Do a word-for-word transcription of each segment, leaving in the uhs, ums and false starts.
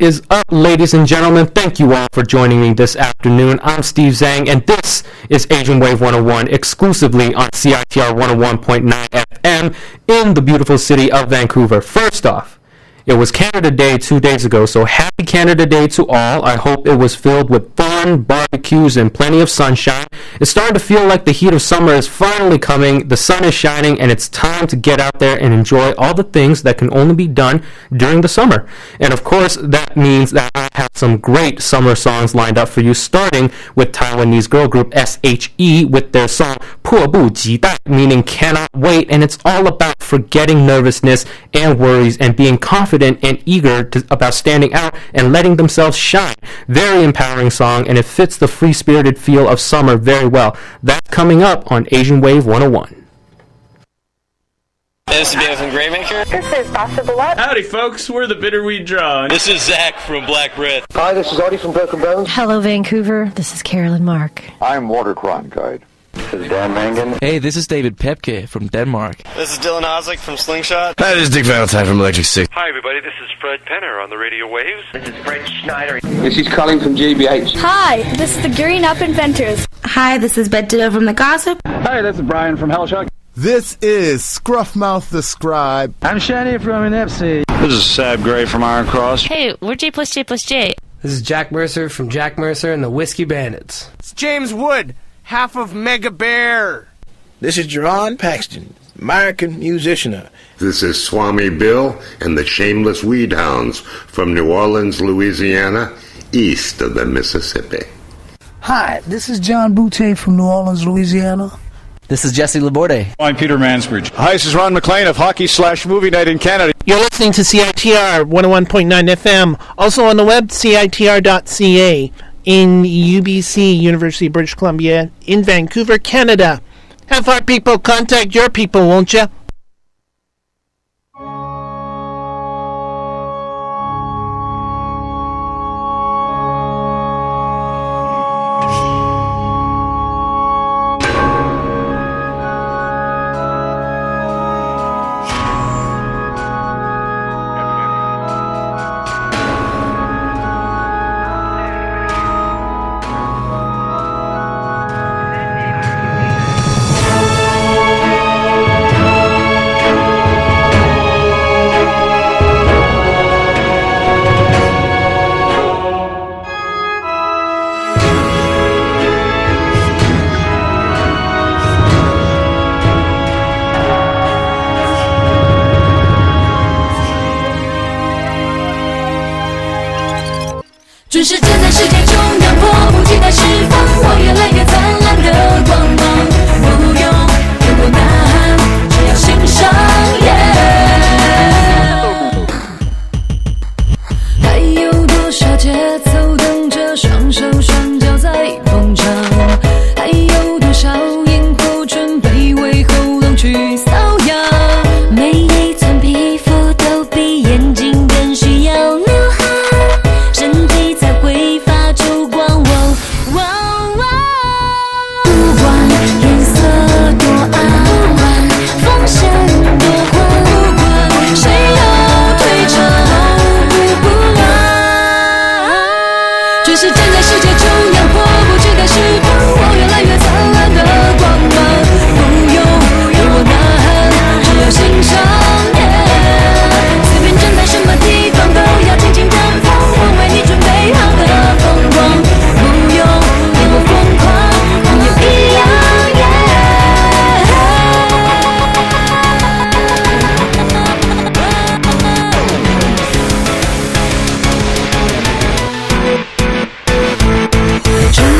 is up, ladies and gentlemen? Thank you all for joining me this afternoon. I'm Steve Zhang, and this is Asian Wave one oh one, exclusively on C I T R one oh one point nine F M in the beautiful city of Vancouver. First off, it was Canada Day two days ago, so happy Canada Day to all. I hope it was filled with fun, barbecues, and plenty of sunshine. It's starting to feel like the heat of summer is finally coming, the sun is shining, and it's time to get out there and enjoy all the things that can only be done during the summer. And of course, that means that I have some great summer songs lined up for you, starting with Taiwanese girl group S H E with their song 迫不及待, meaning cannot wait, and it's all about forgetting nervousness and worries and being confident and eager to, about standing out and letting themselves shine. Very empowering song, and it fits the free-spirited feel of summer very well. That's coming up on Asian Wave one oh one. This is Ben from Graymaker. This is Sasha Bullet. Howdy, folks. We're the Bitterweed Draw. This is Zach from Black Breath. Hi, this is Audie from Broken Bones. Hello, Vancouver. This is Carolyn Mark. I'm Water Crime Guide. This is Dan Mangan. Hey, this is David Pepke from Denmark. This is Dylan Oslick from Slingshot. Hi, this is Dick Valentine from Electric Six. Hi, everybody. This is Fred Penner on the Radio Waves. This is Fred Schneider. This is Colin from G B H. Hi, this is the Gearing Up Inventors. Hi, this is Bette Ditto from The Gossip. Hi, this is Brian from Hellshock. This is Scruffmouth the Scribe. I'm Shani from Inepsy. This is Sab Gray from Iron Cross. Hey, we're J plus J plus J. This is Jack Mercer from Jack Mercer and the Whiskey Bandits. It's James Wood, half of Mega Bear. This is Jerron Paxton, American musician. This is Swami Bill and the Shameless Weed Hounds from New Orleans, Louisiana, east of the Mississippi. Hi, this is John Boutte from New Orleans, Louisiana. This is Jesse Laborde. I'm Peter Mansbridge. Hi, this is Ron McLean of Hockey Slash Movie Night in Canada. You're listening to C I T R one oh one point nine F M, also on the web, C I T R dot C A, in U B C, University of British Columbia, in Vancouver, Canada. Have our people contact your people, won't you? 准是站在世界中央，迫不及待释放我越来越灿烂的光芒。不用有多呐喊，只要欣赏。还有多少节奏等着双手双脚在蹦唱？还有多少萤火准备为喉咙去搔痒？每一寸皮肤都比眼睛更需要流汗。身体才会发出光，哦哦哦，不管颜色多暗，不管方向多宽，不管谁要退场，不不乱，就是站在世界中央，迫不及待释放我越来越灿烂的光芒。不用有我呐喊，只要欣赏，随便站在什么地方都要尽情绽放。我为你准备好的风光，不用对我疯狂，朋友一样。这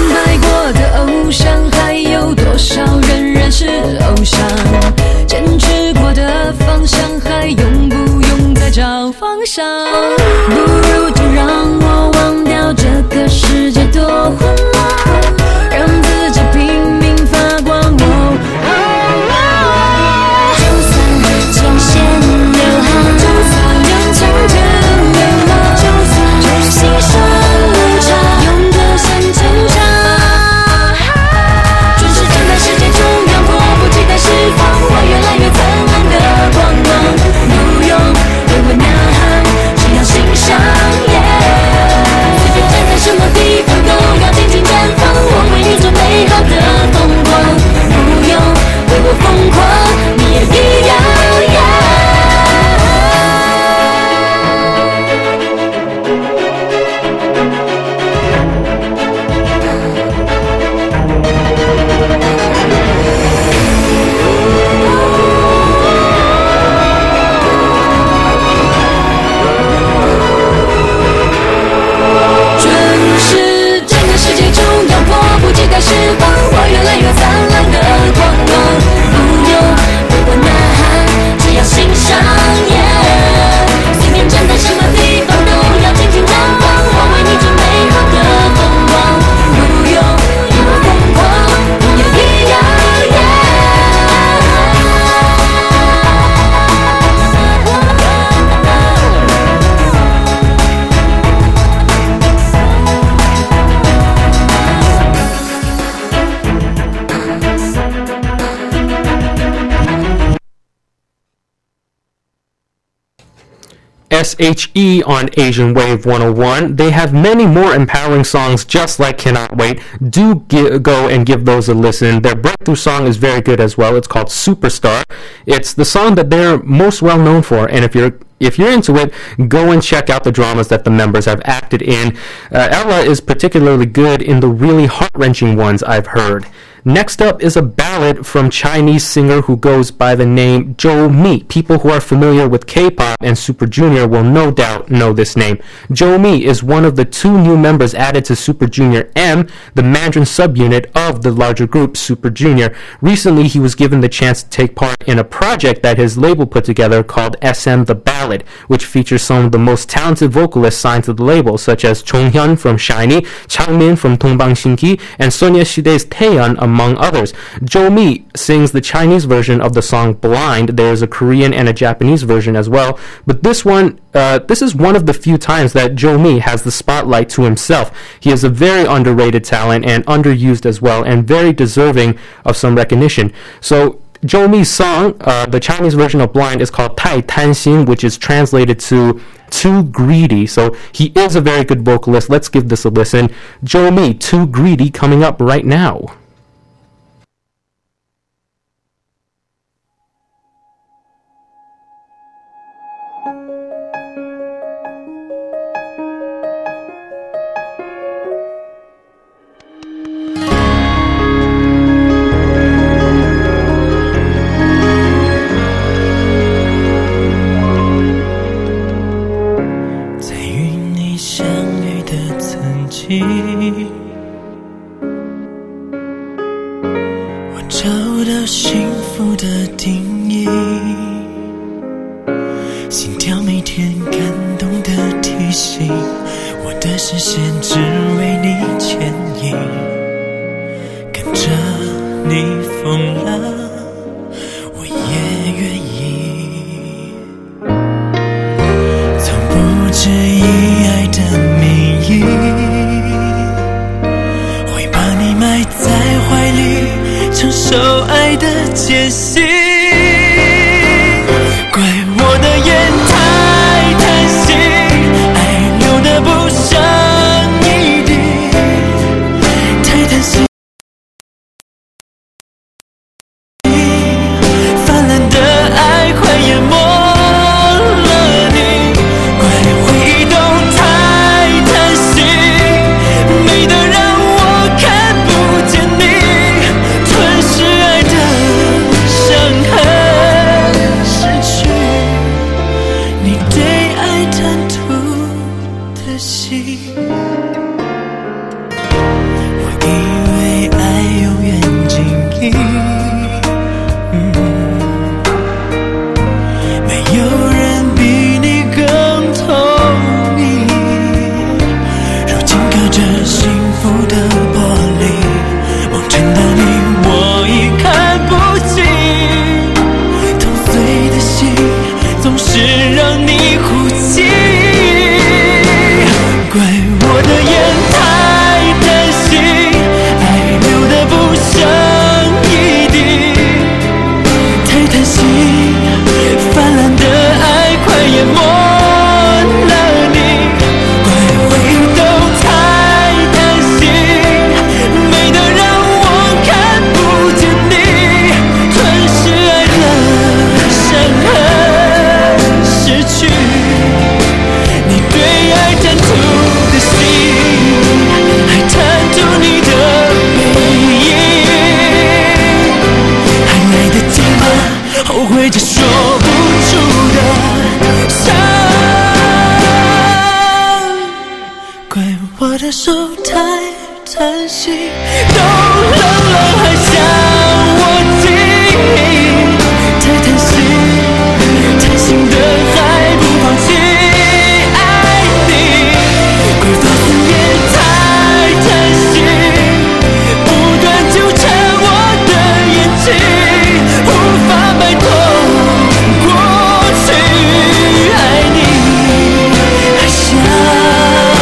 S H E on Asian Wave one oh one. They have many more empowering songs just like Cannot Wait. Do gi- go and give those a listen. Their breakthrough song is very good as well. It's called Superstar. It's the song that they're most well known for, and if you're If you're into it, go and check out the dramas that the members have acted in. Uh, Ella is particularly good in the really heart-wrenching ones I've heard. Next up is a ballad from Chinese singer who goes by the name Zhou Mi. People who are familiar with K-pop and Super Junior will no doubt know this name. Zhou Mi is one of the two new members added to Super Junior M, the Mandarin subunit of the larger group Super Junior. Recently, he was given the chance to take part in a project that his label put together called S M The Ballad, which features some of the most talented vocalists signed to the label, such as Chong Hyun from SHINee, Changmin from Dongbang Shinki, and Sonia Shide's Taeyeon, among others. Zhou Mi sings the Chinese version of the song Blind. There is a Korean and a Japanese version as well, but this one, uh, this is one of the few times that Zhou Mi has the spotlight to himself. He is a very underrated talent and underused as well, and very deserving of some recognition. So Zhou Mi's song, uh, the Chinese version of Blind, is called Tai Tan Xin, which is translated to Too Greedy. So he is a very good vocalist. Let's give this a listen. Zhou Mi, Too Greedy, coming up right now.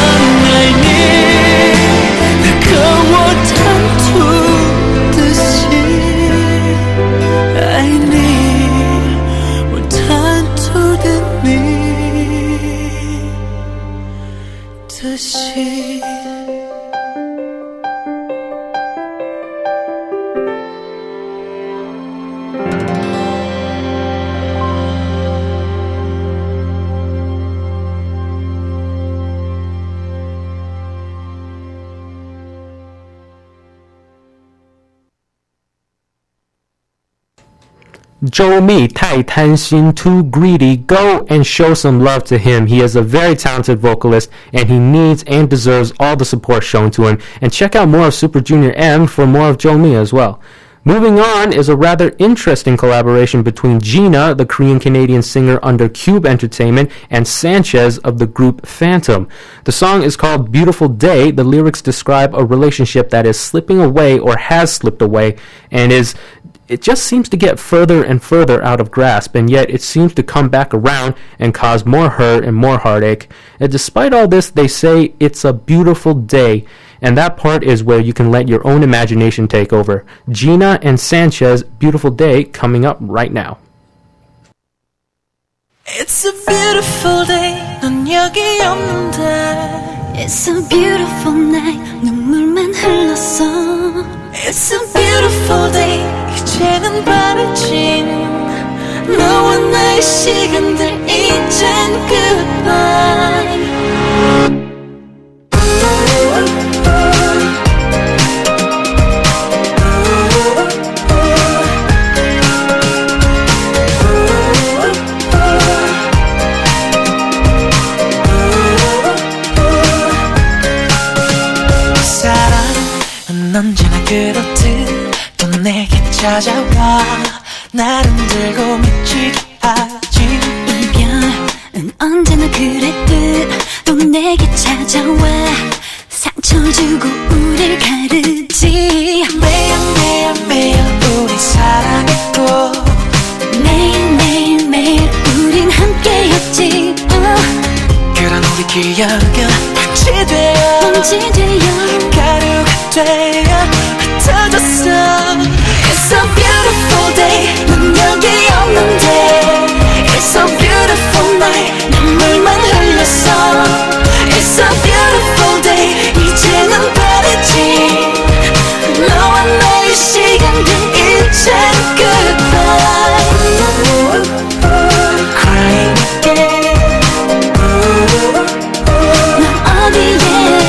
the Zhou Mi, 太贪心, too greedy. Go and show some love to him. He is a very talented vocalist, and he needs and deserves all the support shown to him. And check out more of Super Junior M for more of Zhou Mi as well. Moving on is a rather interesting collaboration between Gina, the Korean-Canadian singer under Cube Entertainment, and Sanchez of the group Phantom. The song is called Beautiful Day. The lyrics describe a relationship that is slipping away or has slipped away and is it just seems to get further and further out of grasp, and yet it seems to come back around and cause more hurt and more heartache. And despite all this, they say it's a beautiful day, and that part is where you can let your own imagination take over. Gina and Sanchez, Beautiful Day, coming up right now. It's a beautiful day, 넌 여기 없는데. It's a beautiful night, 눈물만 흘렀어. It's a beautiful day, 이제는 바래진 너와 나의 시간들 이젠 goodbye. 언제나 그렇듯 또 내게 찾아와 나를 들고 미치게 하지. 이별은 언제나 그랬듯 또 내게 찾아와 상처 주고 우릴 가르지. 매일 매일 매일 우리 사랑했고 매일 매일 매일 우린 함께였지. uh. 그런 우리 기억은 먼지 되어 먼지 되어 가루가 되어 흩어졌어. It's a beautiful day, 넌 여기 없는데. It's a beautiful night, 눈물만 흘렸어. It's a beautiful day, 이제는 바래지 너와 나의 시간들 이젠 goodbye. Crying again. 넌 어디에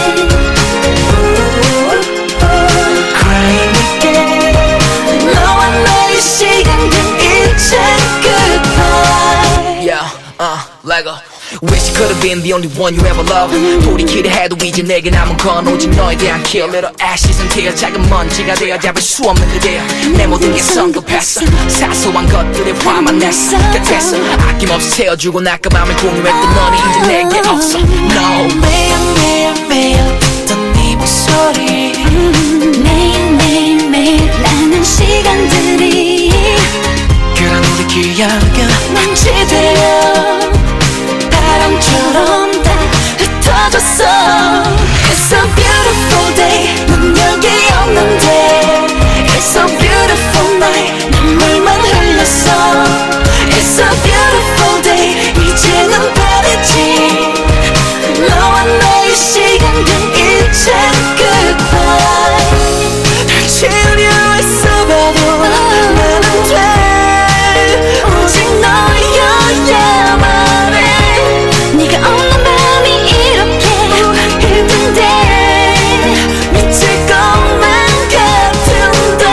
Crying again. 너와 나의 시간들 이젠 goodbye. Yeah, uh, Lego. Wish you could have been the only one you ever loved. 돌이키려 해도 이제 내게 남은 건 오직 너에 대한 kill. Little ashes and tears, 작은 먼지가 되어 잡을 수 없는 그대여. 내 모든 게 성급했어. 사소한 것들에 화만 냈어. 곁에서 아낌없이 채워주고 날까 밤을 공유했던 너는 이제 내게 없어. No. 매일 매일 매일 듣던 네 목소리 매일 매일 매일 나는 시간들이 그런 우리 기억은 먼지 되어 바람처럼 다 흩어졌어. It's a beautiful day, 넌 여기 없는데. It's a beautiful night, 눈물만 흘렸어. It's a beautiful day, 이제는 바래지 너와 나의 시간들 이젠 goodbye. 날 채우려 애써봐도 나는 돼. 오직 너여야만 해. 네가 없는 밤이 이렇게 힘든데 미칠 것만 같은데.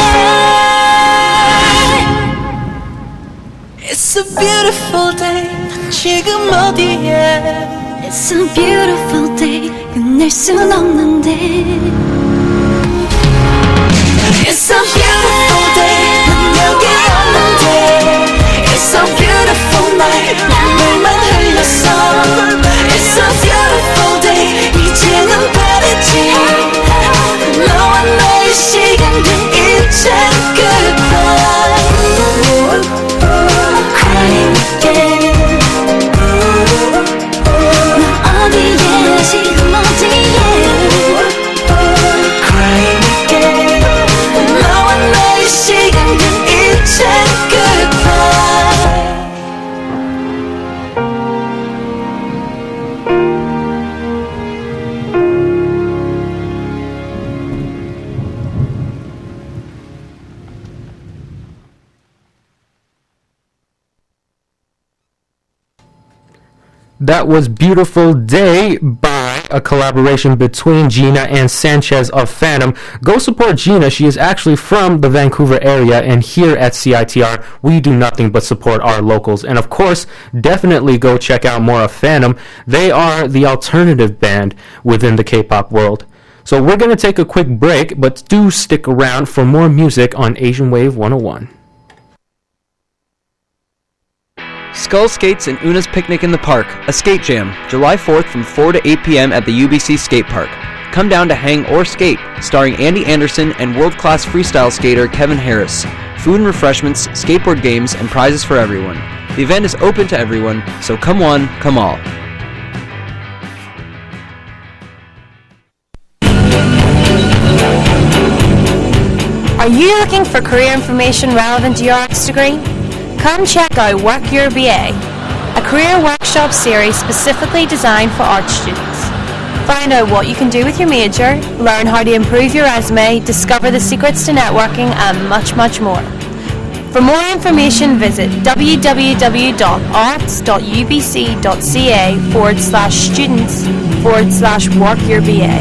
It's a beautiful day, 난 지금 어디에. It's a beautiful day, 끝낼 순 없는데. It's a beautiful day, 난 여기 없는데. It's a beautiful night, 눈물만 흘렸어. It's a beautiful day, 이제는 바래지 너와 나의 시간들 이젠 goodbye. Crying again. 넌 어디에 지금 어디에. Crying again. 너와 나의 시간들 이젠 goodbye. That was Beautiful Day by a collaboration between Gina and Sanchez of Phantom. Go support Gina. She is actually from the Vancouver area, and here at C I T R, we do nothing but support our locals. And of course, definitely go check out more of Phantom. They are the alternative band within the K-pop world. So we're going to take a quick break, but do stick around for more music on Asian Wave one oh one. Skull Skates and Una's Picnic in the Park, a skate jam, July fourth from four to eight p.m. at the U B C Skate Park. Come down to hang or skate, starring Andy Anderson and world-class freestyle skater Kevin Harris. Food and refreshments, skateboard games, and prizes for everyone. The event is open to everyone, so come one, come all. Are you looking for career information relevant to your arts degree? Come check out Work Your B A, a career workshop series specifically designed for art students. Find out what you can do with your major, learn how to improve your resume, discover the secrets to networking, and much, much more. For more information, visit www.arts.ubc.ca forward slash students forward slash work your B A.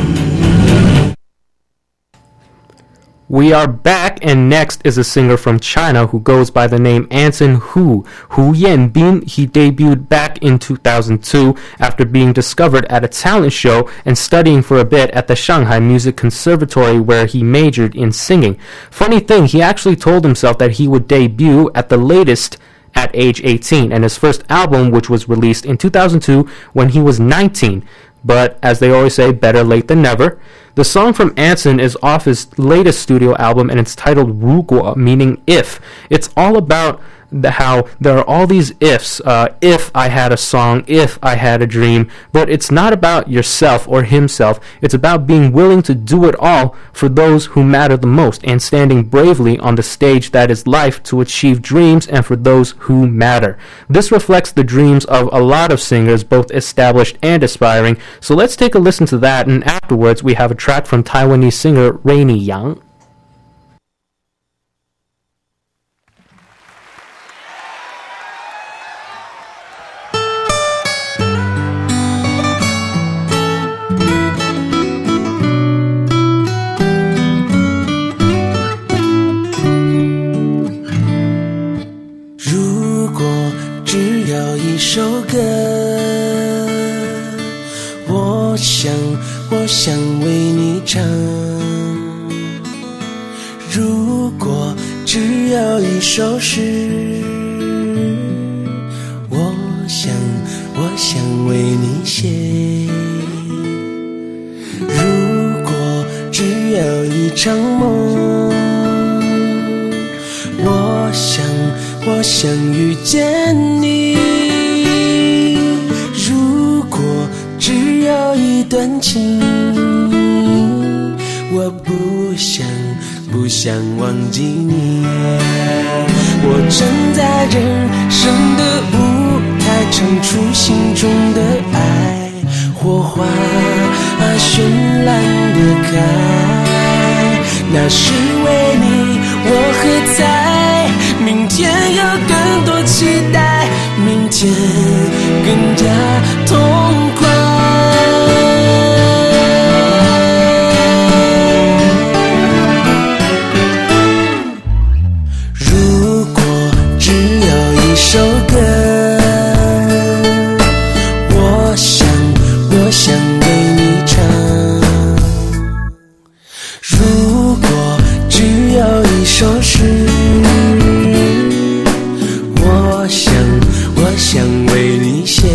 We are back, and next is a singer from China who goes by the name Anson Hu. Hu Yanbin. He debuted back in two thousand two after being discovered at a talent show and studying for a bit at the Shanghai Music Conservatory, where he majored in singing. Funny thing, he actually told himself that he would debut at the latest at age eighteen, and his first album, which was released in two thousand two when he was nineteen. But as they always say, better late than never. The song from Anson is off his latest studio album, and it's titled 如果, meaning if. It's all about the, how there are all these ifs. Uh, if I had a song, if I had a dream. But it's not about yourself or himself. It's about being willing to do it all for those who matter the most, and standing bravely on the stage that is life to achieve dreams and for those who matter. This reflects the dreams of a lot of singers, both established and aspiring. So let's take a listen to that, and afterwards we have a track from Taiwanese singer Rainy Yang. 一首歌，我想我想为你唱。如果只有一首诗，我想我想为你写。如果只有一场梦，我想我想遇见你。如果只有一段情，我不想不想忘记你。我站在人生的舞台，唱出心中的爱，火花绚烂的开。那是为你我何在，明天有更多期待，明天更加痛快。如果只有一首歌，我想我想为你唱。如果只有一首诗，我想我想为你写。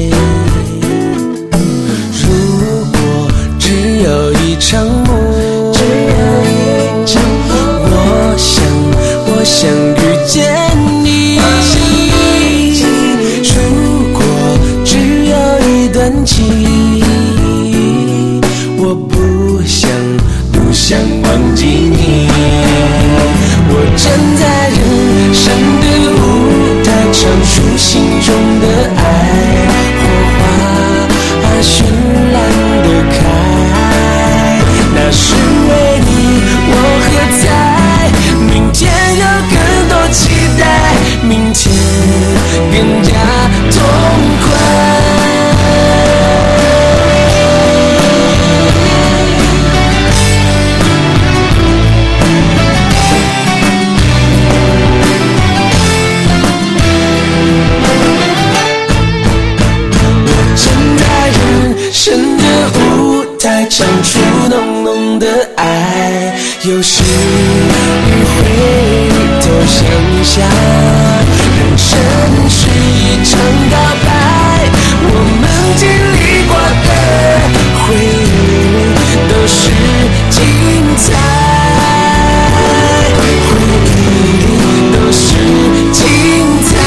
如果只有一场梦，我想我想遇见你。如果只有一段情，我不想不想忘记你。我站在人生的舞台，唱出心中的爱，火花绚烂的开。那是为你我何在，明天有更多期待，明天更加痛快。 的爱，有时你会头想想，人生是一场告白，我们经历过的回忆都是精彩，回忆都是精彩。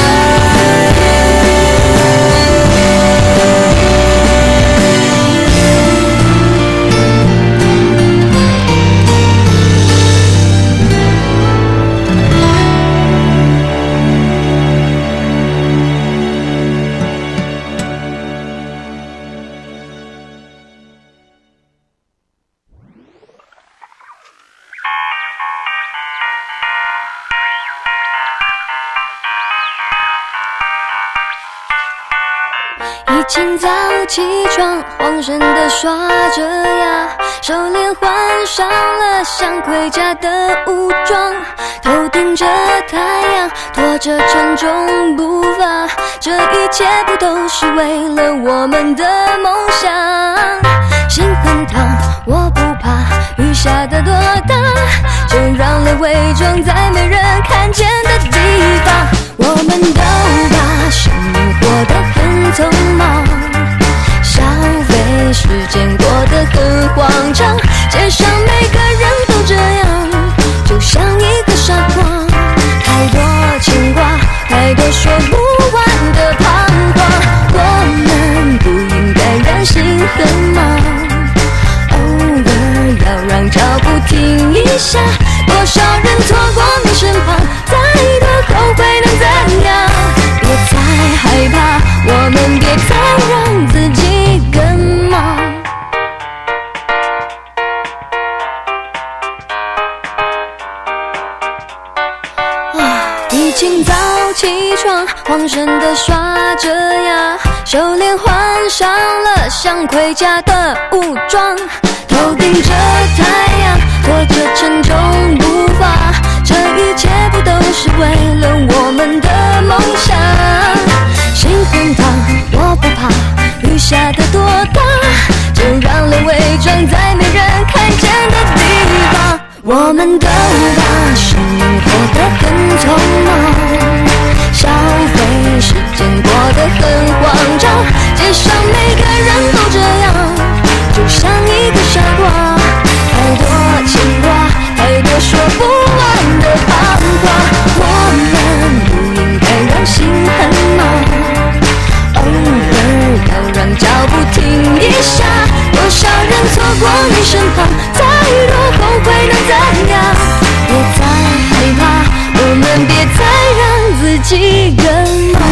一清早起床，慌神的刷着牙，手链换上了像盔甲的武装，头顶着太阳，拖着沉重步伐，这一切不都是为了我们的梦想？心很烫，我不怕雨下得多大，就让泪伪装在没人看见的地方。我们都把生命活得很匆忙，消费时间过得很慌张，街上每个人都这样，就像一个傻瓜，太多牵挂，太多说不完的彷徨，我们不应该让心很忙，偶尔要让脚步停一下，多少人错过你身旁，再多后悔能怎样？别再害怕，我们别再让自己更忙。一清早起床，慌神的刷着牙，手链换上了像盔甲的武装，头顶着太阳，拖着沉重步伐，这一切不都是为了我们的梦想？心很烫，我不怕雨下得多大，就让泪伪装在没人看见的地方。我们都把生命活得很匆忙，消费时间过得很慌张，街上每个人都这样，就像一个傻瓜，太多牵挂，太多说不完的彷徨，我们不应该让心很忙，偶尔要让脚步停一下，多少人错过你身旁，再多后悔能怎样？别再害怕，我们别再让自己更忙。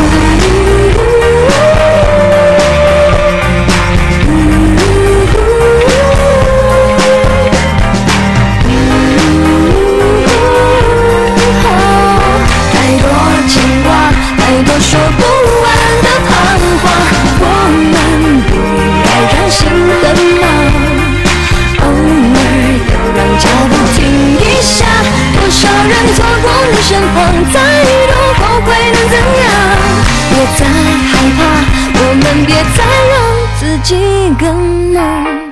太多牵挂，太多说不完的彷徨，我们不应该让心很忙，偶尔要让脚步停一下，多少人错过你身旁，再多后悔能怎样？别再害怕，我们别再让自己更忙。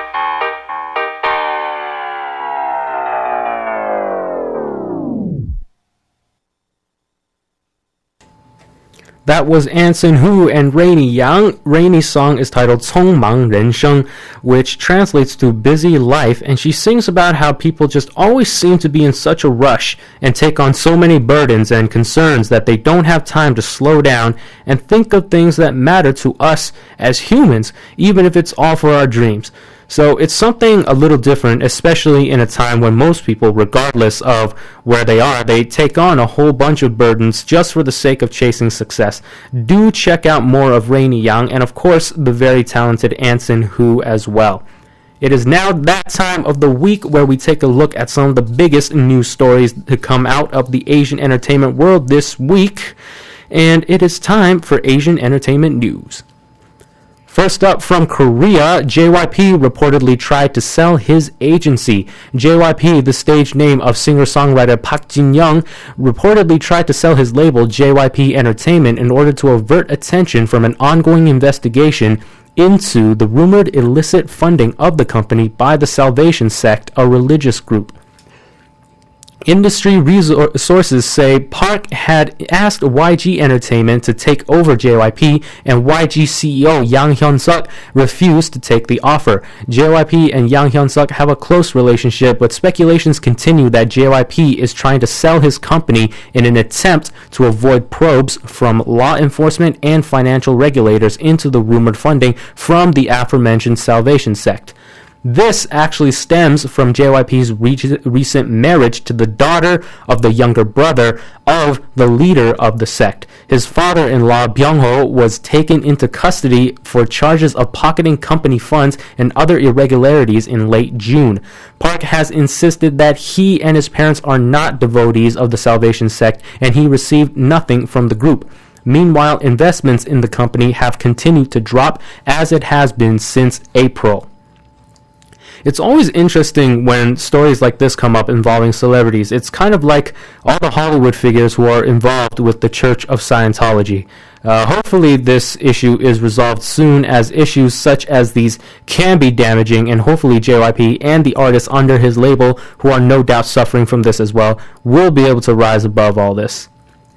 That was Anson Hu and Rainy Yang. Rainy's song is titled 匆忙人生, which translates to busy life, and she sings about how people just always seem to be in such a rush and take on so many burdens and concerns that they don't have time to slow down and think of things that matter to us as humans, even if it's all for our dreams. So it's something a little different, especially in a time when most people, regardless of where they are, they take on a whole bunch of burdens just for the sake of chasing success. Do check out more of Rainy Yang and, of course, the very talented Anson Hu as well. It is now that time of the week where we take a look at some of the biggest news stories to come out of the Asian entertainment world this week. And it is time for Asian entertainment news. First up, from Korea, J Y P reportedly tried to sell his agency. J Y P, the stage name of singer-songwriter Park Jin-young, reportedly tried to sell his label J Y P Entertainment in order to avert attention from an ongoing investigation into the rumored illicit funding of the company by the Salvation Sect, a religious group. Industry resor- sources say Park had asked Y G Entertainment to take over J Y P, and Y G C E O Yang Hyun-suk refused to take the offer. J Y P and Yang Hyun-suk have a close relationship, but speculations continue that J Y P is trying to sell his company in an attempt to avoid probes from law enforcement and financial regulators into the rumored funding from the aforementioned Salvation Sect. This actually stems from J Y P's re- recent marriage to the daughter of the younger brother of the leader of the sect. His father-in-law, Byung-ho, was taken into custody for charges of pocketing company funds and other irregularities in late June. Park has insisted that he and his parents are not devotees of the Salvation Sect, and he received nothing from the group. Meanwhile, investments in the company have continued to drop, as it has been since April. It's always interesting when stories like this come up involving celebrities. It's kind of like all the Hollywood figures who are involved with the Church of Scientology. Uh, hopefully this issue is resolved soon, as issues such as these can be damaging, and hopefully J Y P and the artists under his label, who are no doubt suffering from this as well, will be able to rise above all this.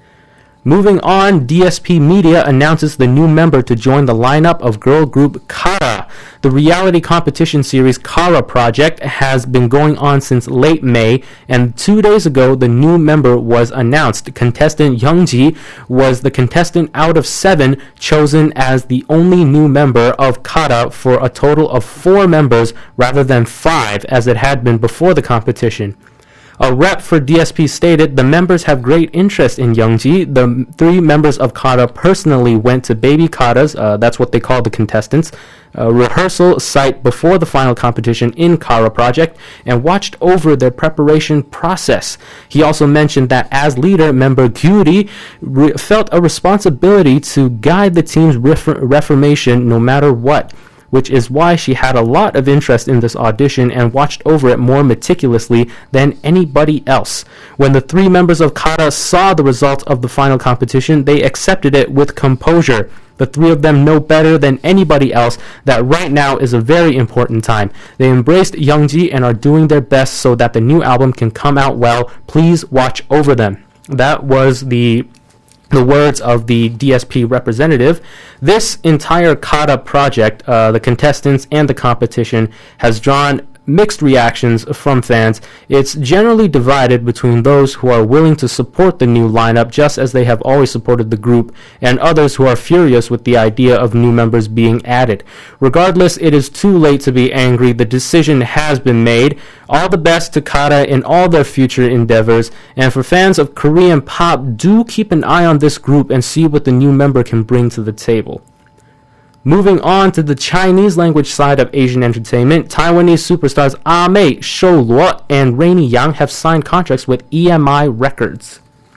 Moving on, D S P Media announces the new member to join the lineup of girl group Kara. The reality competition series Kara Project has been going on since late May, and two days ago the new member was announced. Contestant Youngji was the contestant out of seven chosen as the only new member of Kara, for a total of four members rather than five as it had been before the competition. A rep for D S P stated, "The members have great interest in Youngji. The three members of Kara personally went to Baby Kara's, uh, that's what they call the contestants, uh, rehearsal site before the final competition in Kara Project, and watched over their preparation process." He also mentioned that as leader, member Gyuri re- felt a responsibility to guide the team's refor- reformation no matter what, which is why she had a lot of interest in this audition and watched over it more meticulously than anybody else. When the three members of Kara saw the result of the final competition, they accepted it with composure. The three of them know better than anybody else that right now is a very important time. They embraced Youngji and are doing their best so that the new album can come out well. Please watch over them. That was the the words of the D S P representative. This entire Kara project, uh, the contestants and the competition, has drawn mixed reactions from fans. It's generally divided between those who are willing to support the new lineup just as they have always supported the group, and others who are furious with the idea of new members being added. Regardless, it is too late to be angry. The decision has been made. All the best to Kara in all their future endeavors, and for fans of Korean pop, do keep an eye on this group and see what the new member can bring to the table. Moving on to the Chinese language side of Asian entertainment, Taiwanese superstars Ah Mei, Shou Luo, and Rainy Yang have signed contracts with E M I Records.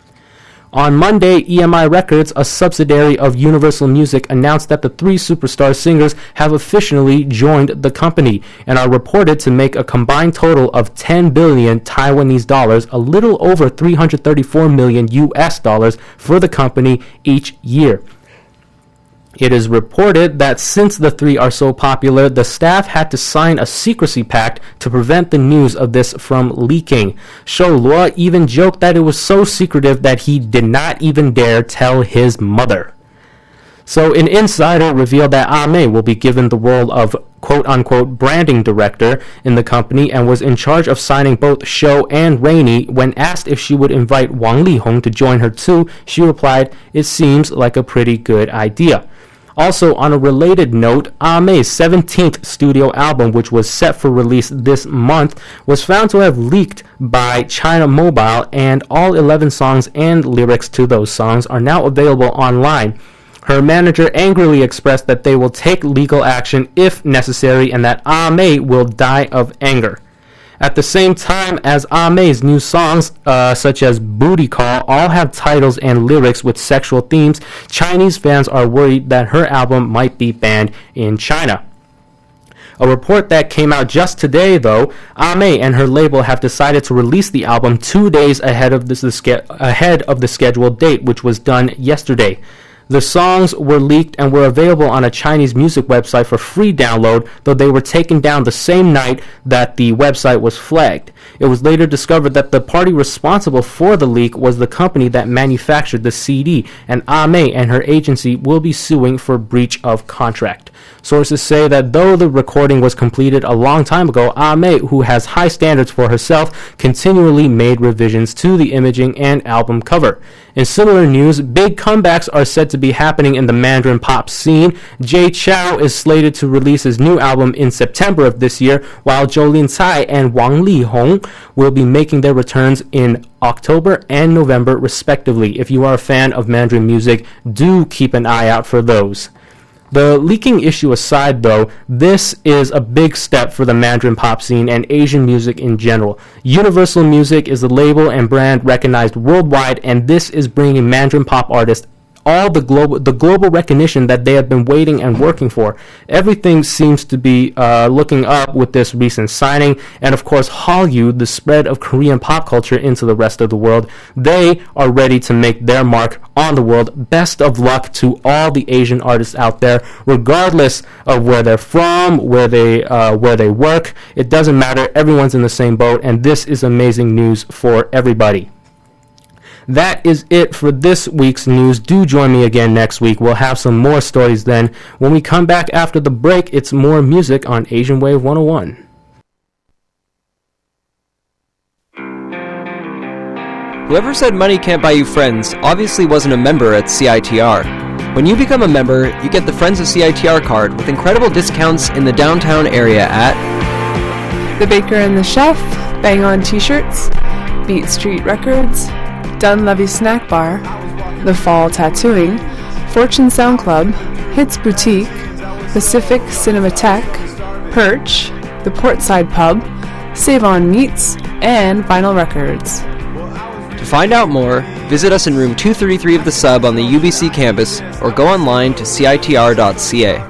On Monday, E M I Records, a subsidiary of Universal Music, announced that the three superstar singers have officially joined the company and are reported to make a combined total of ten billion Taiwanese dollars, a little over three hundred thirty-four million U S dollars for the company each year. It is reported that since the three are so popular, the staff had to sign a secrecy pact to prevent the news of this from leaking. Shou Luo even joked that it was so secretive that he did not even dare tell his mother. So an insider revealed that Ah Mei will be given the role of quote-unquote branding director in the company and was in charge of signing both Shou and Rainy. When asked if she would invite Wang Lihong to join her too, she replied, "It seems like a pretty good idea." Also, on a related note, Ah Mei's seventeenth studio album, which was set for release this month, was found to have leaked by China Mobile, and all eleven songs and lyrics to those songs are now available online. Her manager angrily expressed that they will take legal action if necessary and that Ah Mei will die of anger. At the same time as Ah Mei's new songs, uh, such as Booty Call, all have titles and lyrics with sexual themes, Chinese fans are worried that her album might be banned in China. A report that came out just today, though, Ah Mei and her label have decided to release the album two days ahead of, this, the ske- ahead of the scheduled date, which was done yesterday. The songs were leaked and were available on a Chinese music website for free download, though they were taken down the same night that the website was flagged. It was later discovered that the party responsible for the leak was the company that manufactured the C D, and Ame and her agency will be suing for breach of contract. Sources say that though the recording was completed a long time ago, Ame, who has high standards for herself, continually made revisions to the imaging and album cover. In similar news, big comebacks are said to be happening in the Mandarin pop scene. Jay Chou is slated to release his new album in September of this year, while Jolin Tsai and Wang Lihong will be making their returns in October and November respectively. If you are a fan of Mandarin music, do keep an eye out for those. The leaking issue aside, though, this is a big step for the Mandarin pop scene and Asian music in general. Universal Music is a label and brand recognized worldwide, and this is bringing Mandarin pop artists all the global the global recognition that they have been waiting and working for. Everything seems to be uh, looking up with this recent signing, and of course Hallyu, the spread of Korean pop culture into the rest of the world. They are ready to make their mark on the world. Best of luck to all the Asian artists out there, regardless of where they're from, where they uh, where they work. It doesn't matter. Everyone's in the same boat, and this is amazing news for everybody. That is it for this week's news. Do join me again next week. We'll have some more stories then. When we come back after the break, it's more music on Asian Wave one oh one. Whoever said money can't buy you friends obviously wasn't a member at C I T R. When you become a member, you get the Friends of C I T R card with incredible discounts in the downtown area at The Baker and the Chef, Bang On T-shirts, Beat Street Records, Dunleavy Snack Bar, The Fall Tattooing, Fortune Sound Club, Hits Boutique, Pacific Cinematheque, Perch, The Portside Pub, Save On Meats, and Vinyl Records. To find out more, visit us in room two thirty-three of the Sub on the U B C campus or go online to C I T R dot C A.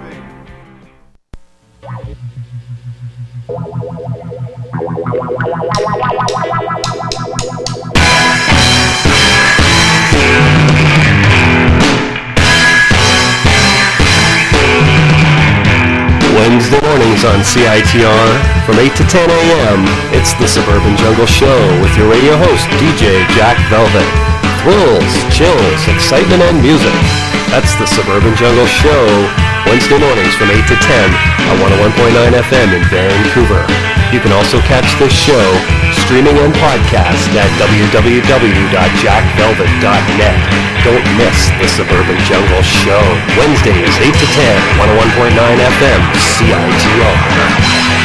Wednesday mornings on C I T R from eight to ten a.m. It's the Suburban Jungle Show with your radio host, D J Jack Velvet. Thrills, chills, excitement, and music. That's the Suburban Jungle Show, Wednesday mornings from eight to ten on one oh one point nine F M in Vancouver. You can also catch this show streaming and podcast at w w w dot jack velvet dot net. Don't miss the Suburban Jungle Show. Wednesdays, eight to ten, one oh one point nine F M, C I T R.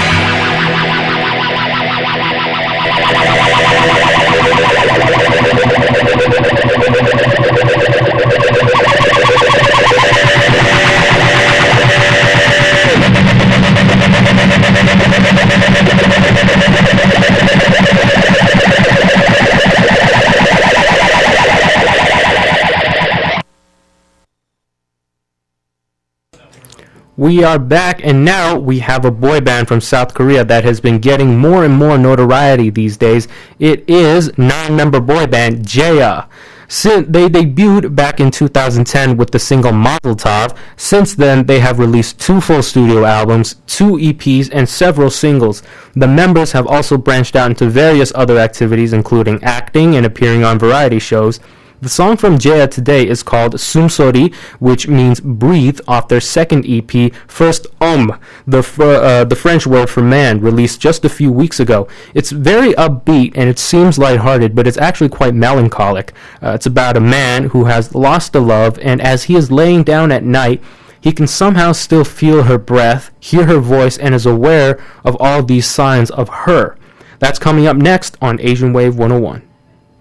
We are back, and now we have a boy band from South Korea that has been getting more and more notoriety these days. It is nine-member boy band Jaya. Since they debuted back in two thousand ten with the single Mazel Tov, since then they have released two full studio albums, two E Ps, and several singles. The members have also branched out into various other activities, including acting and appearing on variety shows. The song from Jaya today is called Sumsori, which means breathe, off their second E P, First Om, the fr- uh, the French word for man, released just a few weeks ago. It's very upbeat and it seems lighthearted, but it's actually quite melancholic. Uh, it's about a man who has lost a love, and as he is laying down at night, he can somehow still feel her breath, hear her voice, and is aware of all these signs of her. That's coming up next on Asian Wave one oh one.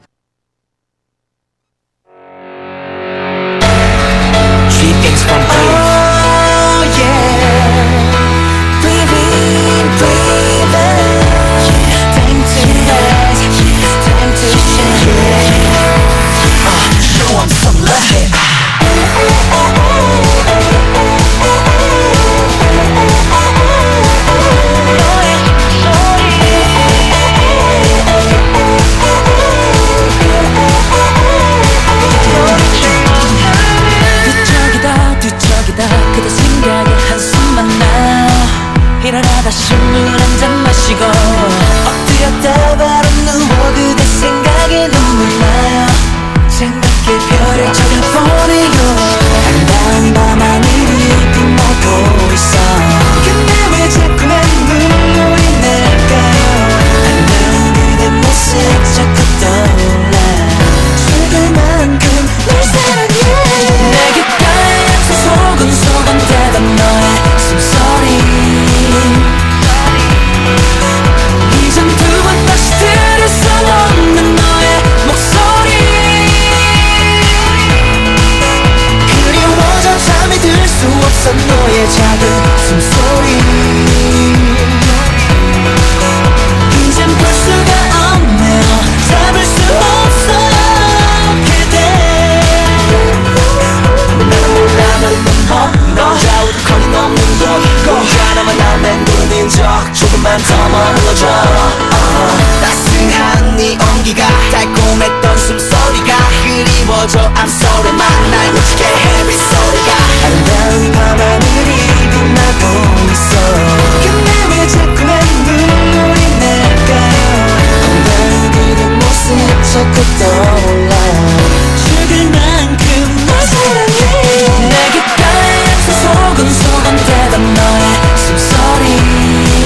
It's from Brave. Oh yeah, breathing, breathing. Time to rise, time to shine. Uh, show 'em some love. Oh, 분위기가 달콤했던 숨소리가 그리워져 I'm sorry 만 날 묻히게 해 빗소리가 아름다운 밤하늘이 빛나고 있어 근데 왜 자꾸 난 눈물이 날까요 아름다운 그대 모습 자꾸 떠올라 죽을 만큼 널 사랑해 내 귓가에서 소곤소곤 대던 너의 숨소리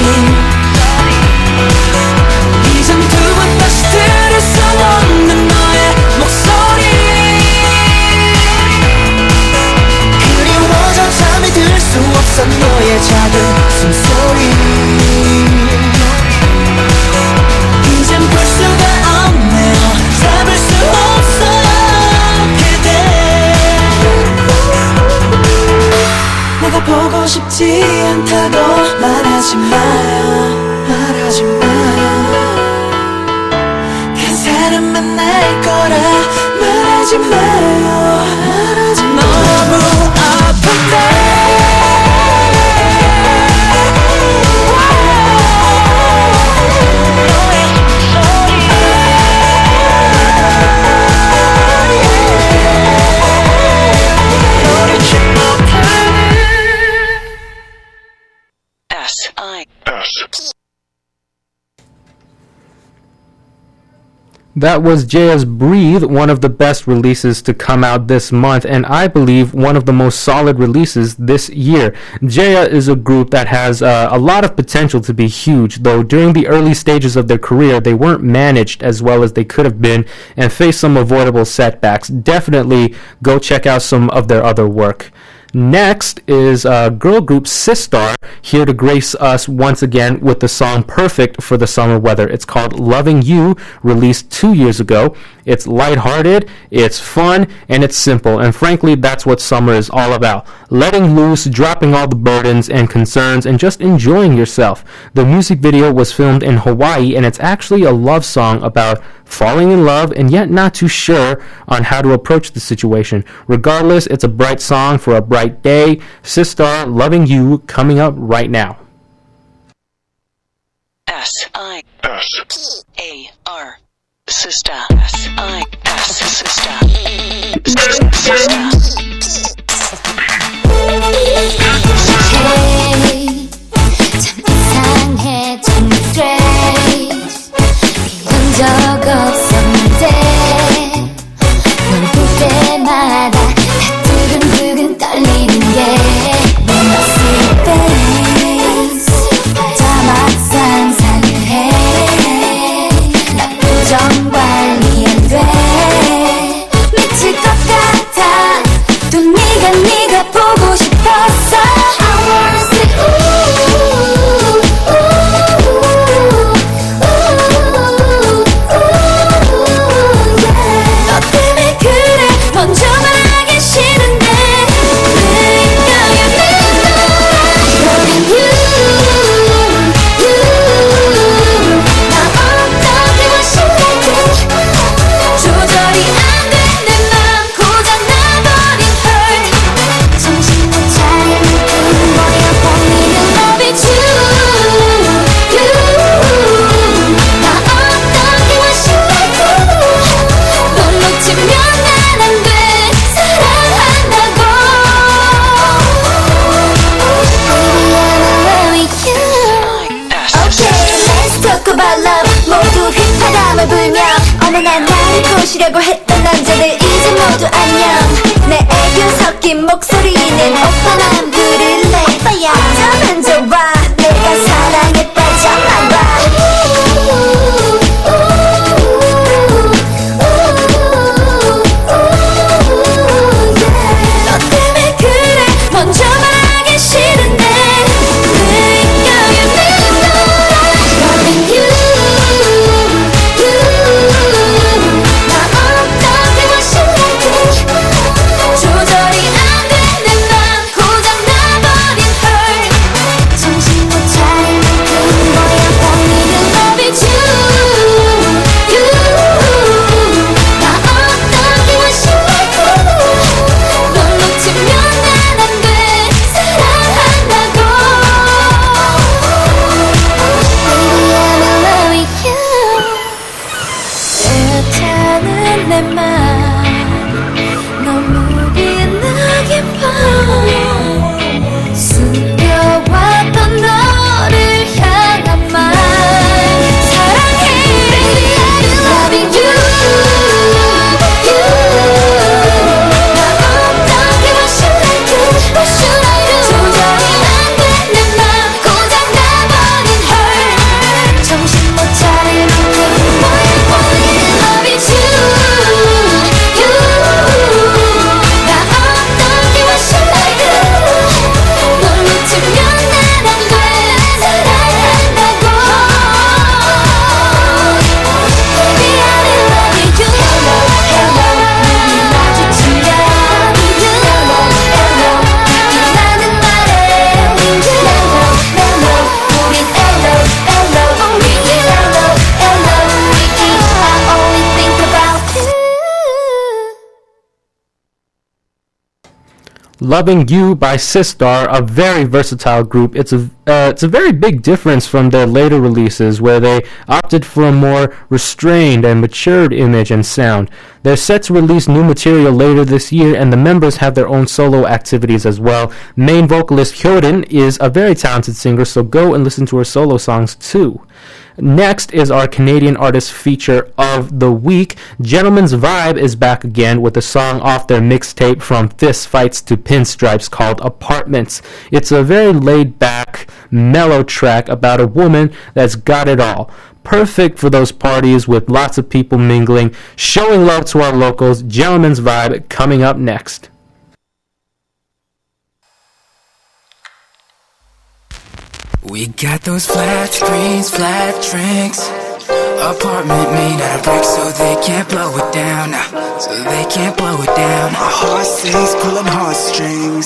이젠 두 번 다시 들을 수 없는 너의 목소리 그리워져 잠이 들 수 없어 너의 작은 숨소리 이젠 볼 수가 없네요 잡을 수 없어요 그대 내가 보고 싶지 않다고 말하지 마요 말하지 마요 그 사람 만날 거라 말하지 마요 말하지 마요 너무 아픈데 That was Jaya's Breathe, one of the best releases to come out this month, and I believe one of the most solid releases this year. Jaya is a group that has uh, a lot of potential to be huge, though during the early stages of their career, they weren't managed as well as they could have been and faced some avoidable setbacks. Definitely go check out some of their other work. Next is uh, girl group Sistar, here to grace us once again with the song Perfect for the Summer Weather. It's called Loving You, released two years ago. It's lighthearted, it's fun, and it's simple. And frankly, that's what summer is all about. Letting loose, dropping all the burdens and concerns, and just enjoying yourself. The music video was filmed in Hawaii, and it's actually a love song about falling in love and yet not too sure on how to approach the situation. Regardless, it's a bright song for a bright day. Sistar, Loving You, coming up right now. S I S P A R Sister. S I S Sister. Hey, 참 이상해, 좀 strange. 이런 적 없었는데 널 볼 때마다 다 두근두근 떨리는 게 내 모습 face 다 막상 상해 나 표정 관리 안 돼 미칠 것 같아 또 네가 네가 보고 싶었어 I wanna see ooh ooh ooh ooh yeah 너 때문에 그래 먼저 말하기 싫은데 어느 날 나를 꼬시려고 했던 남자들 이제 모두 안녕 내 애교 섞인 목소리는 오빠 난 부를래 오빠야 어쩌면 좋아 내가 사랑에 빠졌나봐 너 때문에 그래 먼저 말하기 싫은데 조절이 안 되는 난 고장나버린 걸 Loving You by Sistar, a very versatile group. It's a uh, it's a very big difference from their later releases, where they opted for a more restrained and matured image and sound. They're set to release new material later this year, and the members have their own solo activities as well. Main vocalist Hyorin is a very talented singer, so go and listen to her solo songs too. Next is our Canadian artist feature of the week. Gentleman's Vibe is back again with a song off their mixtape From Fist Fights to Pinstripes called Apartments. It's a very laid-back, mellow track about a woman that's got it all. Perfect for those parties with lots of people mingling. Showing love to our locals. Gentleman's Vibe coming up next. We got those flat screens, flat drinks. Apartment made out of bricks, so they can't blow it down. So they can't blow it down. My heart sings, pulling heartstrings.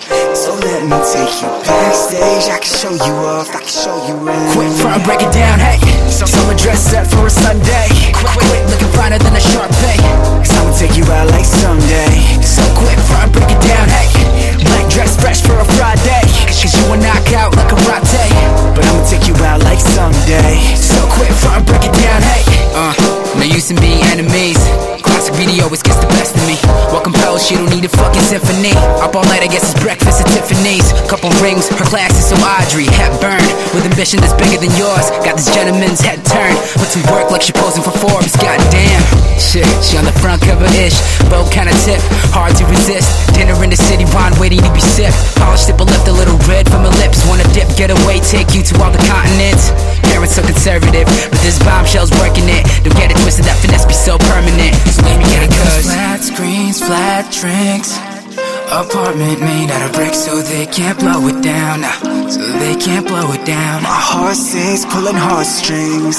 So let me take you backstage. I can show you off, I can show you in. Quick, front, break it down, hey. Someone dressed up for a Sunday. Quick, quick, looking finer than a Sharpay. Cause I'ma take you out like someday. So quick, front, break it down, hey. Black dress fresh for a Friday. Cause you a knockout like a latte. But I'ma take you out like someday. So quick, front, break it down, hey. Uh, no use in being enemies. Classic video always gets the best of me. Well composed, she don't need a fucking symphony. Up all night, I guess it's breakfast at Tiffany's. Couple rings, her class is so Audrey Hepburn. With ambition that's bigger than yours. Got this gentleman's head turned. Put some work like she posing for Forbes. Goddamn. Shit, she on the front cover-ish. Bow kinda tip, hard to resist. Dinner in the city, wine waiting to be sipped. Polished tip, left a little red from her lips. Wanna dip, get away, take you to all the continents. Parents so conservative, but this bombshell's working it. Don't get it twisted, that finesse be so permanent. So let me get it, cause flat screens, flat drinks. Apartment made out of bricks, so they can't blow it down. So they can't blow it down. My heart sings, pulling heartstrings.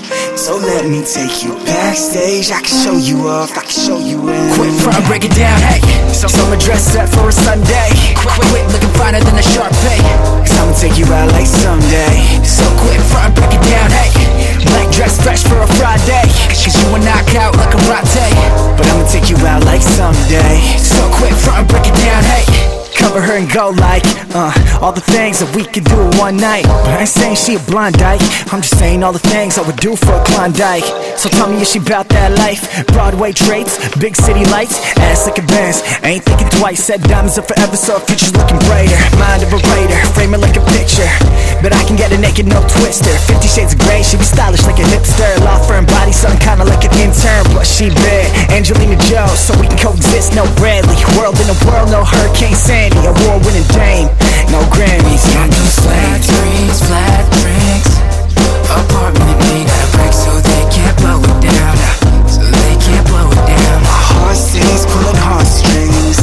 So let me take you backstage. I can show you off, I can show you in. Quick, front, break it down, hey. Someone dressed up for a Sunday. Quick, quick, looking finer than a Sharpay. Cause I'ma take you out like someday. So quick, front, break it down, hey. Black dress fresh for a Friday. Cause you a knockout like a latte. But I'ma take you out like someday. So quick, front, break it down, hey. Cover her and go like, uh, all the things that we could do in one night. But I ain't saying she a blonde dyke. I'm just saying all the things I would do for a Klondike. So tell me, is she about that life? Broadway traits, big city lights, ass like a Benz. I ain't thinking twice, said diamonds are forever, so our future's looking brighter. Mind of a writer, frame it like a picture. But I can get her naked, no twister. Fifty shades of grey, she be stylish like a hipster. Law firm body, something kinda like an intern. But she bad, Angelina Jolie, so we can coexist, no Bradley. World in a world, no Hurricane Sandy. Award-winning dame, no Grammys. Got those flat screens, flat drinks. Apartment made out of bricks, so they can't blow it down. So they can't blow it down. My heart sings, pulling heartstrings.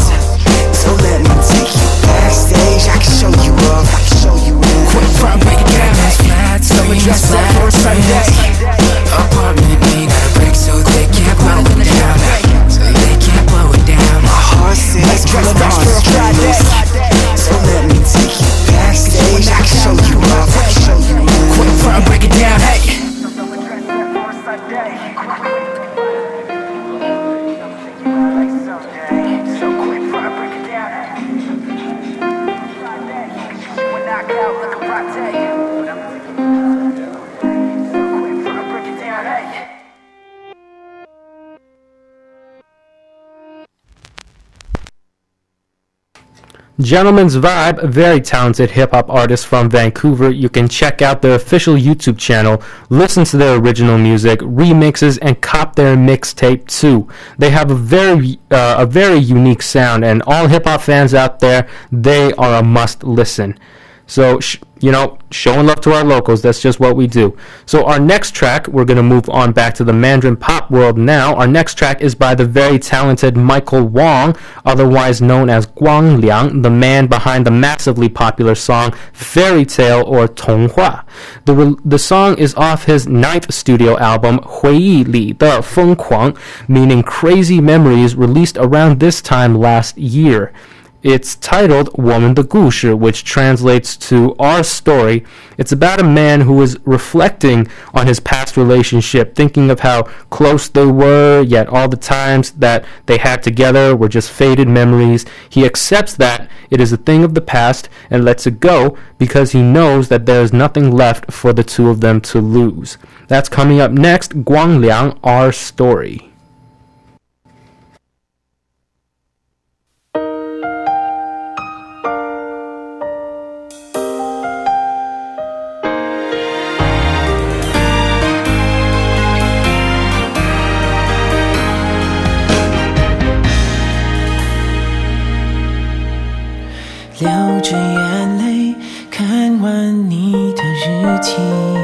So let me take you backstage. I can show you off, I can show you in. Quick, front, break it down. Flat screens, flat drinks. Apartment made out of bricks, so they can't blow it down. So they can't blow it down. My heart sings, pulling heartstrings. So let me take you backstage. I can show you off, I can show you in. Quick, front, break it down, hey. So quick, front, break it down, hey. You a knockout like a latte. So quick, front, break it down, hey. Gentleman's Vibe, a very talented hip-hop artist from Vancouver. You can check out their official YouTube channel, listen to their original music, remixes, and cop their mixtape too. They have a very uh, a very unique sound, and all hip-hop fans out there, they are a must listen. So, sh- you know, showing love to our locals, that's just what we do. So our next track, we're going to move on back to the Mandarin pop world now. Our next track is by the very talented Michael Wong, otherwise known as Guang Liang, the man behind the massively popular song Fairy Tale or Tonghua. The, re- the song is off his ninth studio album, 回忆里的疯狂, meaning crazy memories, released around this time last year. It's titled 我们的故事, which translates to Our Story. It's about a man who is reflecting on his past relationship, thinking of how close they were, yet all the times that they had together were just faded memories. He accepts that it is a thing of the past and lets it go because he knows that there is nothing left for the two of them to lose. That's coming up next, Guangliang, Our Story. 流着眼泪看完你的日记，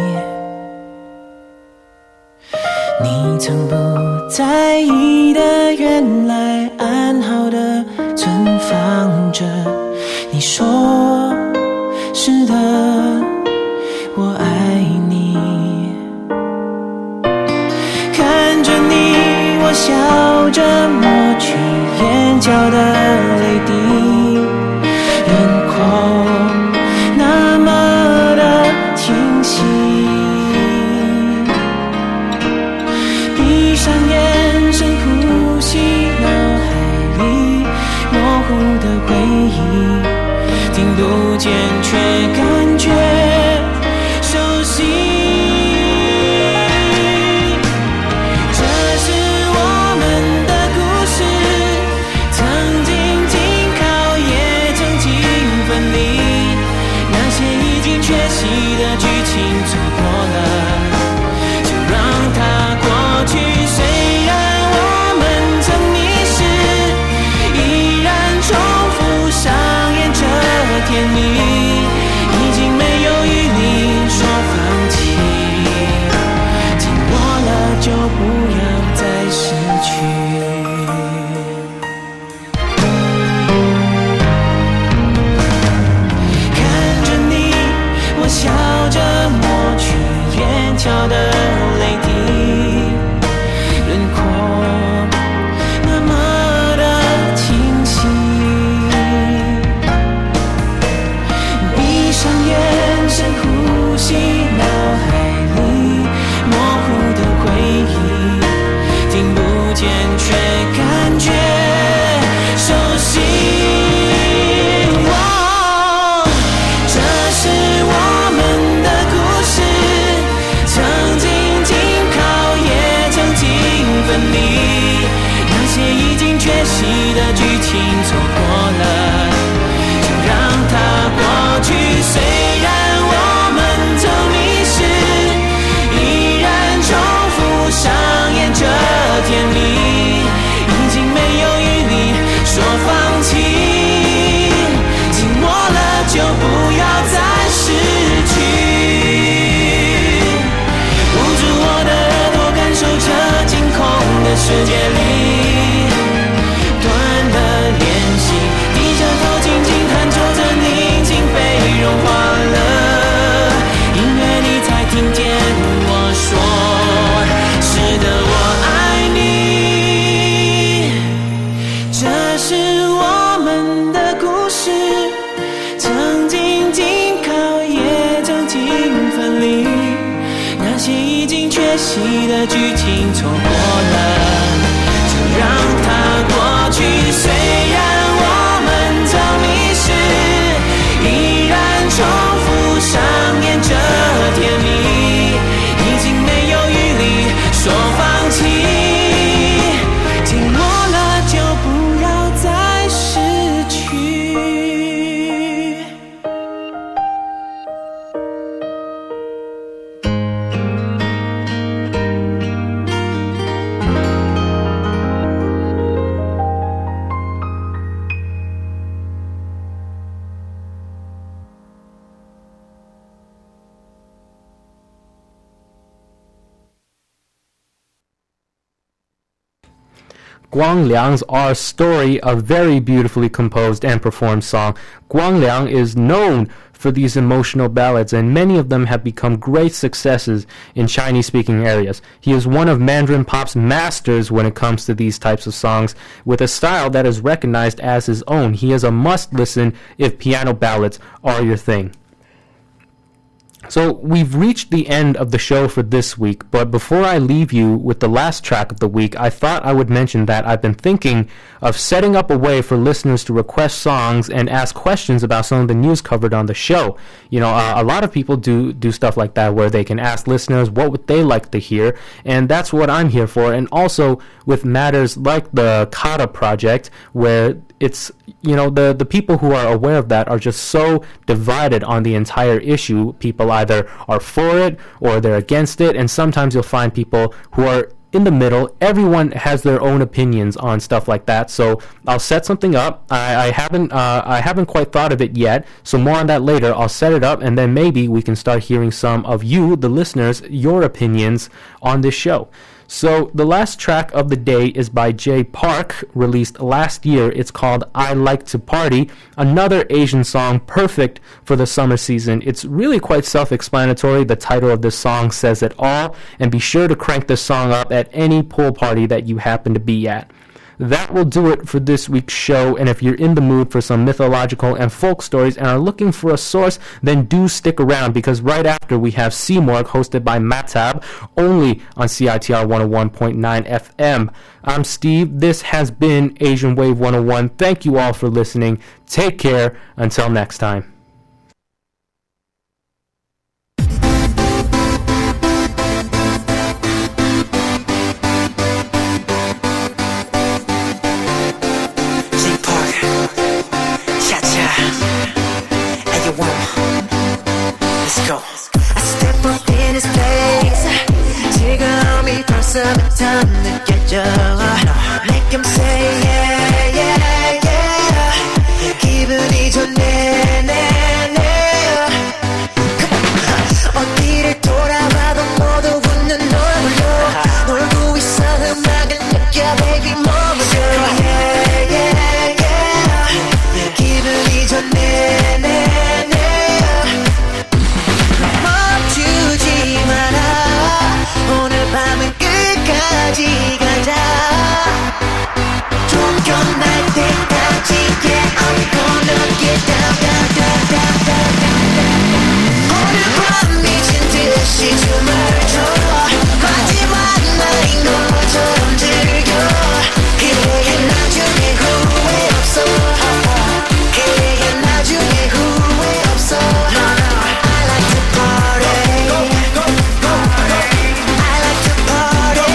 你曾不在意的原来安好的存放着。你说是的，我爱你。看着你，我笑着抹去眼角的泪滴，轮廓那么的清晰，闭上眼深呼吸，脑海里模糊的回忆，听不见却感觉熟悉。世界里断了联系，低着头静静弹奏着，你已经被融化了。音乐里才听见我说，是的，我爱你。这是我们的故事，曾经紧靠，也曾经分离，那些已经缺席的剧情错过了。让它过去，虽然我们曾迷失，依然重复上演着甜蜜，已经没有余力说放弃，寂寞了就不要再失去。 Guangliang's Our Story, a very beautifully composed and performed song. Guangliang is known for these emotional ballads, and many of them have become great successes in Chinese-speaking areas. He is one of Mandarin pop's masters when it comes to these types of songs, with a style that is recognized as his own. He is a must-listen if piano ballads are your thing. So we've reached the end of the show for this week, but before I leave you with the last track of the week, I thought I would mention that I've been thinking of setting up a way for listeners to request songs and ask questions about some of the news covered on the show. You know, uh, a lot of people do do stuff like that where they can ask listeners what would they like to hear, and that's what I'm here for. And also with matters like the Kata Project, where it's, you know, the, the people who are aware of that are just so divided on the entire issue. People either are for it or they're against it, and sometimes you'll find people who are in the middle. Everyone has their own opinions on stuff like that, so I'll set something up. I, I haven't uh, I haven't quite thought of it yet, so more on that later. I'll set it up, and then maybe we can start hearing some of you, the listeners, your opinions on this show. So the last track of the day is by Jay Park, released last year. It's called I Like to Party, another Asian song perfect for the summer season. It's really quite self-explanatory. The title of this song says it all, and be sure to crank this song up at any pool party that you happen to be at. That will do it for this week's show, and if you're in the mood for some mythological and folk stories and are looking for a source, then do stick around, because right after we have C-Morg hosted by Matab, only on C I T R one oh one point nine F M. I'm Steve. This has been Asian Wave one oh one. Thank you all for listening. Take care. Until next time. Summertime 느껴져 Make him say yeah yeah yeah 기분이 좋네 네 네 어디를 돌아봐도 모두 웃는 얼굴로 놀고 있어 음악을 느껴 baby 머물러 yeah yeah yeah 기분이 좋네 네 네 멈추지 마라 오늘 밤은 끝까지 가자 쫓겨날 때까지 yeah I'm gonna get down down down down down down 오늘 밤 미친 듯이 춤을 춰 마지막 날인 것처럼 즐겨 그래 나중에 후회 없어 그래 나중에 후회 없어 I like to party I like to party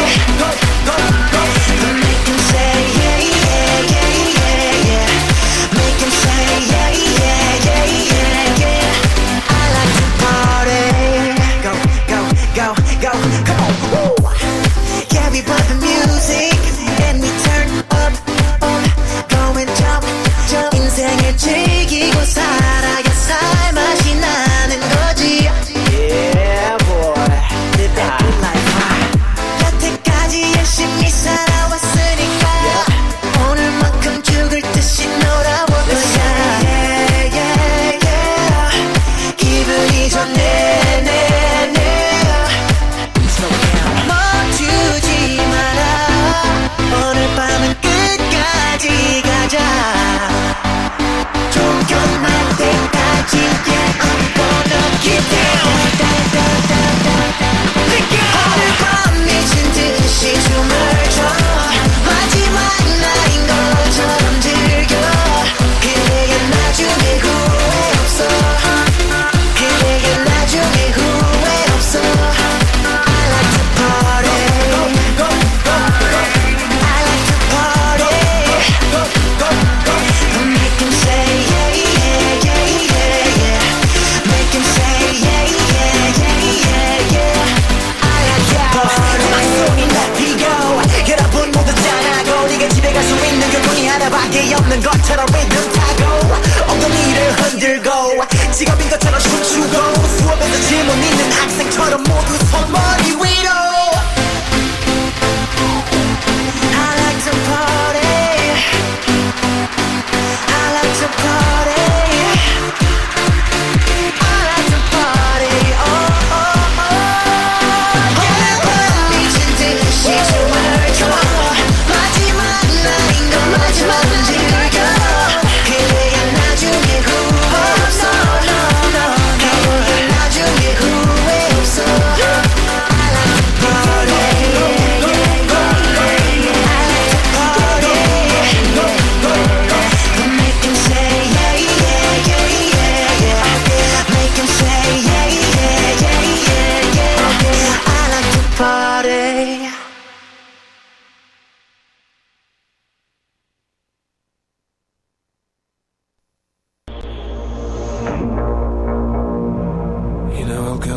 Make him say yeah yeah yeah yeah yeah Make him say yeah yeah yeah yeah yeah I like to party Go go go go come on woo Yeah we bump the music and we turn up up Go and jump jump 인생을 즐기고 살아야 살 맛이 나는 거지 Yeah boy live that good life 여태까지 열심히 살아왔으니까 오늘만큼 죽을 듯이 놀아볼 거야 yeah yeah yeah 기분이 좋네 네 네 멈추지 마라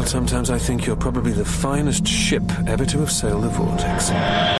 sometimes I think you're probably the finest ship ever to have sailed the vortex.